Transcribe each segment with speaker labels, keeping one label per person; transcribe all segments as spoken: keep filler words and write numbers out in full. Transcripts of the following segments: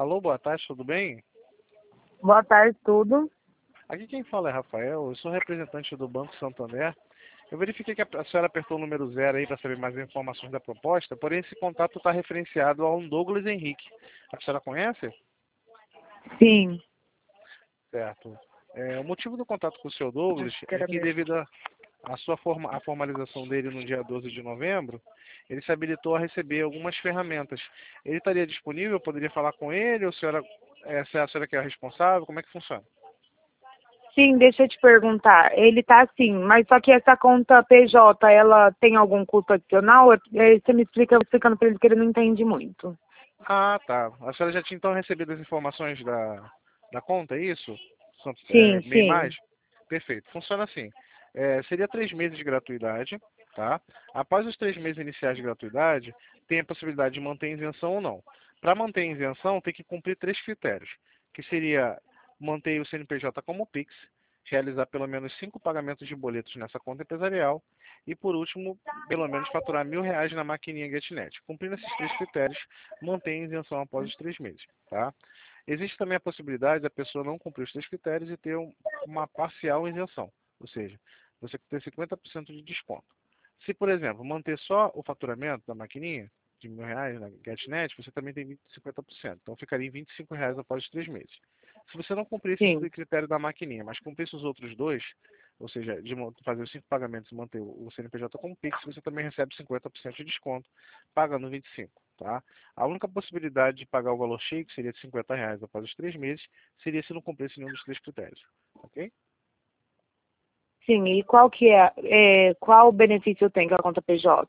Speaker 1: Alô, boa tarde, tudo bem?
Speaker 2: Boa tarde, tudo.
Speaker 1: Aqui quem fala é Rafael, eu sou representante do Banco Santander. Eu verifiquei que a a senhora apertou o número zero aí para saber mais informações da proposta, porém esse contato está referenciado a um Douglas Henrique. A senhora conhece?
Speaker 2: Sim,
Speaker 1: Certo. É, o motivo do contato com o seu Douglas
Speaker 2: acho que
Speaker 1: é
Speaker 2: era
Speaker 1: que
Speaker 2: mesmo.
Speaker 1: devido a, a sua forma, a formalização dele no dia doze de novembro, ele se habilitou a receber algumas ferramentas. Ele estaria disponível? Eu poderia falar com ele? Ou a senhora, é, se a senhora que é a responsável? Como é que funciona?
Speaker 2: Sim, deixa eu te perguntar. Ele tá assim, mas só que essa conta P J, ela tem algum custo adicional? Eu- eh, Você me explica, eu explicando para ele que ele não entende muito.
Speaker 1: Ah, tá. A senhora já tinha então recebido as informações da, da conta, é isso? São, é,
Speaker 2: Sim,
Speaker 1: bem mais?
Speaker 2: sim.
Speaker 1: Perfeito. Funciona assim. É, seria três meses de gratuidade, tá? Após os três meses iniciais de gratuidade, tem a possibilidade de manter a isenção ou não. Para manter a isenção, tem que cumprir três critérios, que seria manter o C N P J como Pix, realizar pelo menos cinco pagamentos de boletos nessa conta empresarial e, por último, pelo menos faturar mil reais na maquininha GetNet. Cumprindo esses três critérios, mantém a isenção após os três meses, tá? Existe também a possibilidade da pessoa não cumprir os três critérios e ter um- uma parcial isenção, ou seja, você ter cinquenta por cento de desconto. Se, por exemplo, manter só o faturamento da maquininha, de mil reais na GetNet, você também tem vinte, cinquenta por cento. Então ficaria em vinte e cinco reais após os três meses. Se você não cumprisse esse
Speaker 2: Sim.
Speaker 1: critério da maquininha, mas cumprisse os outros dois, ou seja, de mon- fazer os cinco pagamentos e manter o C N P J como Pix, você também recebe cinquenta por cento de desconto, pagando vinte e cinco por cento. Tá? A única possibilidade de pagar o valor cheio, que seria de cinquenta reais após os três meses, seria se não cumprisse nenhum dos três critérios. Ok?
Speaker 2: Sim, e qual que é, é qual benefício tem com a conta P J?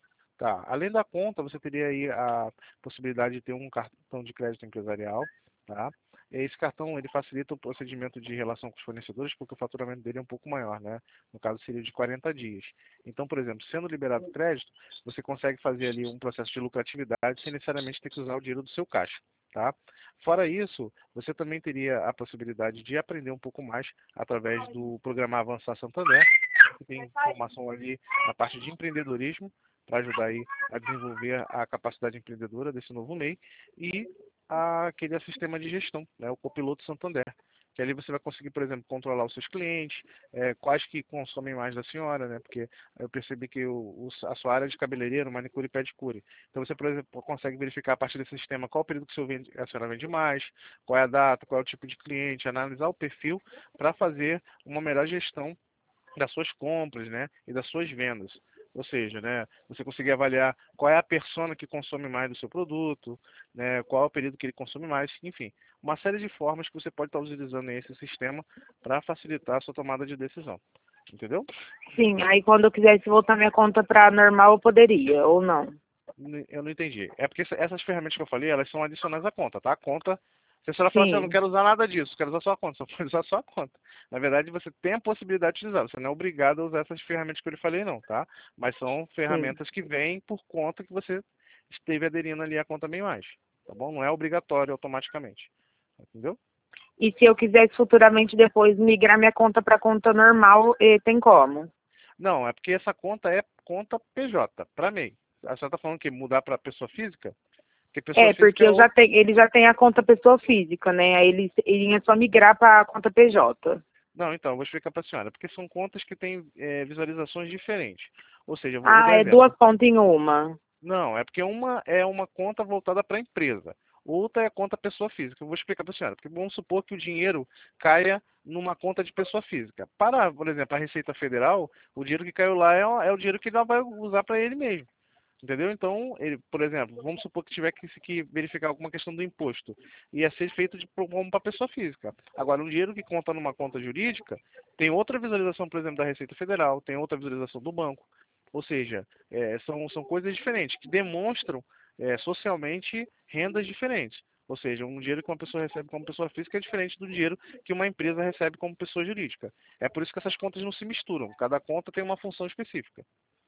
Speaker 1: Tá. Além da conta, você teria aí a possibilidade de ter um cartão de crédito empresarial, tá? Esse cartão ele facilita o procedimento de relação com os fornecedores porque o faturamento dele é um pouco maior, né? No caso seria de quarenta dias. Então, por exemplo, sendo liberado o crédito, você consegue fazer ali um processo de lucratividade sem necessariamente ter que usar o dinheiro do seu caixa, tá? Fora isso, você também teria a possibilidade de aprender um pouco mais através do programa Avançar Santander, que tem informação ali na parte de empreendedorismo para ajudar aí a desenvolver a capacidade empreendedora desse novo M E I e a, aquele sistema de gestão, né, o Copiloto Santander, que ali você vai conseguir, por exemplo, controlar os seus clientes, é, quais que consomem mais da senhora, né, porque eu percebi que o, o, a sua área é de cabeleireiro, manicure e pedicure. Então você, por exemplo, consegue verificar a partir desse sistema qual o período que o seu vende, a senhora vende mais, qual é a data, qual é o tipo de cliente, analisar o perfil para fazer uma melhor gestão das suas compras, né, e das suas vendas. Ou seja, né, você conseguir avaliar qual é a persona que consome mais do seu produto, né, qual é o período que ele consome mais, enfim, uma série de formas que você pode estar utilizando esse sistema para facilitar a sua tomada de decisão. Entendeu?
Speaker 2: Sim, aí quando eu quisesse voltar minha conta para normal, eu poderia, ou não?
Speaker 1: N- Eu não entendi. É porque essa- essas ferramentas que eu falei, elas são adicionais à conta, tá? A conta, se a senhora falar assim, eu não
Speaker 2: Sim,
Speaker 1: quero usar nada disso, quero usar só a conta, só pode usar só a conta. Na verdade, você tem a possibilidade de utilizar, você não é obrigado a usar essas ferramentas que eu lhe falei não, tá? Mas são
Speaker 2: sim.
Speaker 1: ferramentas que vêm por conta que você esteve aderindo ali à conta bem mais, tá bom? Não é obrigatório automaticamente, entendeu?
Speaker 2: E se eu quisesse futuramente depois migrar minha conta para conta normal, eh, tem como?
Speaker 1: Não, é porque essa conta é conta P J, para M E I. A senhora está falando que mudar para pessoa física? Porque pessoa
Speaker 2: É, porque
Speaker 1: física é
Speaker 2: eu já
Speaker 1: outra.
Speaker 2: tenho, ele já tem a conta pessoa física, né? Aí ele iria só migrar para a conta P J.
Speaker 1: Não, então, eu vou explicar para a senhora, porque são contas que têm é, visualizações diferentes. Ou seja, eu vou, eu dou
Speaker 2: Ah,
Speaker 1: um
Speaker 2: é duas
Speaker 1: exemplo.
Speaker 2: contas em uma.
Speaker 1: Não, é porque uma é uma conta voltada para a empresa, outra é conta pessoa física. Eu vou explicar para a senhora, porque vamos supor que o dinheiro caia numa conta de pessoa física. Para, por exemplo, a Receita Federal, o dinheiro que caiu lá é, o- é o dinheiro que ele vai usar para ele mesmo. Entendeu? Então, ele, por exemplo, vamos supor que tiver que, que verificar alguma questão do imposto. Ia ser feito de, como para pessoa física. Agora, um dinheiro que conta numa conta jurídica tem outra visualização, por exemplo, da Receita Federal, tem outra visualização do banco. Ou seja, é, são, são coisas diferentes, que demonstram é, socialmente rendas diferentes. Ou seja, um dinheiro que uma pessoa recebe como pessoa física é diferente do dinheiro que uma empresa recebe como pessoa jurídica. É por isso que essas contas não se misturam. Cada conta tem uma função específica.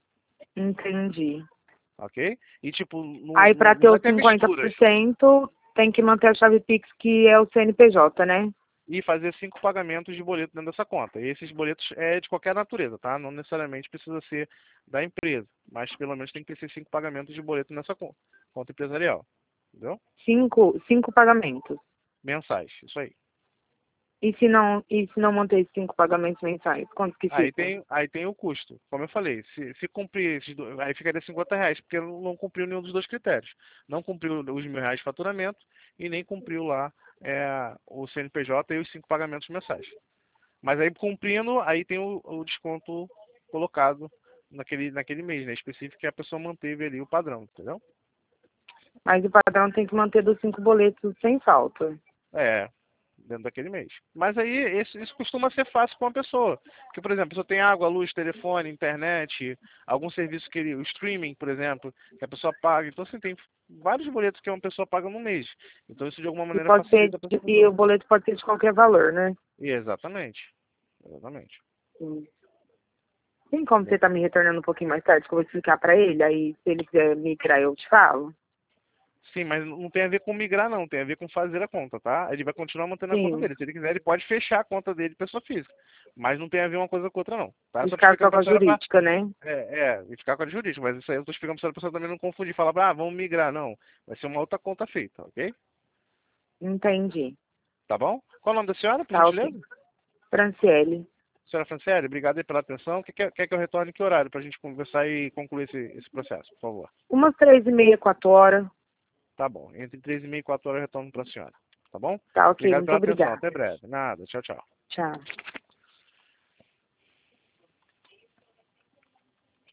Speaker 2: Entendi.
Speaker 1: Ok? E tipo, não,
Speaker 2: Aí
Speaker 1: não,
Speaker 2: para
Speaker 1: não
Speaker 2: ter
Speaker 1: vai
Speaker 2: os
Speaker 1: ter
Speaker 2: cinquenta
Speaker 1: misturas.
Speaker 2: por cento tem que manter a chave Pix, que é o C N P J, né?
Speaker 1: E fazer cinco pagamentos de boleto dentro dessa conta. E esses boletos é de qualquer natureza, tá? Não necessariamente precisa ser da empresa, mas pelo menos tem que ter cinco pagamentos de boleto nessa conta, conta empresarial. entendeu?
Speaker 2: Cinco, cinco pagamentos.
Speaker 1: Mensais, isso aí.
Speaker 2: E se não, e se não manter esses cinco pagamentos mensais, quanto que
Speaker 1: Aí
Speaker 2: fica?
Speaker 1: tem, aí tem o custo, como eu falei, se, se cumprir esses dois, aí ficaria cinquenta reais, porque não, não cumpriu nenhum dos dois critérios. Não cumpriu os mil reais de faturamento e nem cumpriu lá é, o C N P J e os cinco pagamentos mensais. Mas aí cumprindo, aí tem o, o desconto colocado naquele, naquele mês, né? Específico que a pessoa manteve ali o padrão, entendeu?
Speaker 2: Mas o padrão tem que manter dos cinco boletos sem falta.
Speaker 1: É, dentro daquele mês. Mas aí isso, isso costuma ser fácil para uma pessoa. Porque, por exemplo, a pessoa tem água, luz, telefone, internet, algum serviço que ele, o streaming, por exemplo, que a pessoa paga. Então, assim, tem vários boletos que uma pessoa paga no mês. Então, isso de alguma
Speaker 2: E
Speaker 1: maneira
Speaker 2: pode ser,
Speaker 1: facilita para
Speaker 2: de-
Speaker 1: essa
Speaker 2: e o
Speaker 1: pessoa.
Speaker 2: boleto pode ser de qualquer valor, né?
Speaker 1: E exatamente. Exatamente.
Speaker 2: Sim. Tem como você tá me retornando um pouquinho mais tarde, que eu vou explicar pra ele, aí se ele quiser migrar eu te falo?
Speaker 1: Sim, mas não tem a ver com migrar, não. Tem a ver com fazer a conta, tá? Ele vai continuar mantendo a conta
Speaker 2: Sim.
Speaker 1: dele. Se ele quiser, ele pode fechar a conta dele, pessoa física. Mas não tem a ver uma coisa com outra, não. Tá?
Speaker 2: E
Speaker 1: Só te
Speaker 2: ficar
Speaker 1: explicando
Speaker 2: só com
Speaker 1: pra
Speaker 2: a
Speaker 1: senhora pra...
Speaker 2: jurídica, né?
Speaker 1: É, é, e ficar com a jurídica. Mas isso aí eu tô explicando pra senhora, pra senhora também não confundir. Falar, ah, vamos migrar. Não. Vai ser uma outra conta feita, ok?
Speaker 2: Entendi.
Speaker 1: Tá bom? Qual o nome da senhora, por
Speaker 2: Tá ok.
Speaker 1: gentileza?
Speaker 2: Franciele.
Speaker 1: Senhora Franciele, obrigado aí pela atenção. Quer, quer, quer que eu retorne que horário pra gente conversar e concluir esse, esse processo, por favor?
Speaker 2: Umas três e meia, quatro horas.
Speaker 1: Tá bom. Entre três e meia e quatro horas eu retorno pra senhora. Tá bom?
Speaker 2: Tá ok,
Speaker 1: Obrigado
Speaker 2: muito
Speaker 1: pela atenção.
Speaker 2: obrigada.
Speaker 1: Até breve. Nada. Tchau, tchau.
Speaker 2: Tchau.